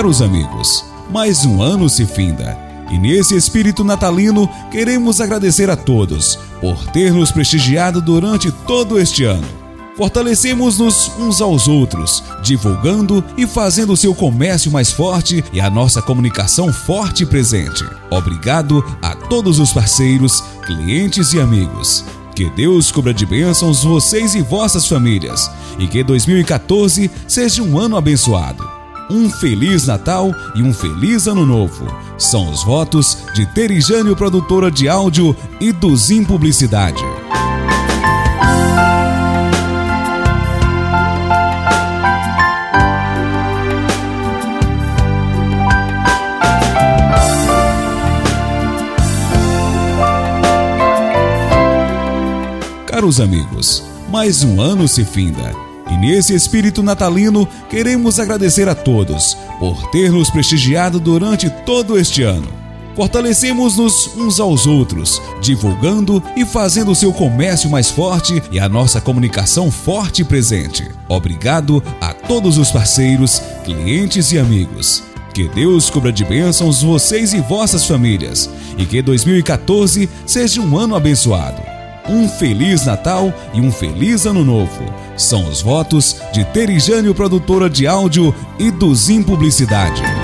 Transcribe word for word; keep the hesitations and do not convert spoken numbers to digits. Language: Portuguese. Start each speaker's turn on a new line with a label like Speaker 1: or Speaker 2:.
Speaker 1: Caros amigos, mais um ano se finda e nesse espírito natalino queremos agradecer a todos por ter nos prestigiado durante todo este ano. Fortalecemos-nos uns aos outros, divulgando e fazendo o seu comércio mais forte e a nossa comunicação forte e presente. Obrigado a todos os parceiros, clientes e amigos. Que Deus cubra de bênçãos vocês e vossas famílias e que dois mil e quatorze seja um ano abençoado. Um Feliz Natal e um Feliz Ano Novo. São os votos de Terijânio, produtora de áudio, e do Zim Publicidade. Caros amigos, mais um ano se finda e nesse espírito natalino queremos agradecer a todos por ter nos prestigiado durante todo este ano. Fortalecemos-nos uns aos outros, divulgando e fazendo o seu comércio mais forte e a nossa comunicação forte e presente. Obrigado a todos os parceiros, clientes e amigos. Que Deus cubra de bênçãos vocês e vossas famílias e que dois mil e quatorze seja um ano abençoado. Um Feliz Natal e um Feliz Ano Novo. São os votos de Terijânio, produtora de áudio, e do Zim Publicidade.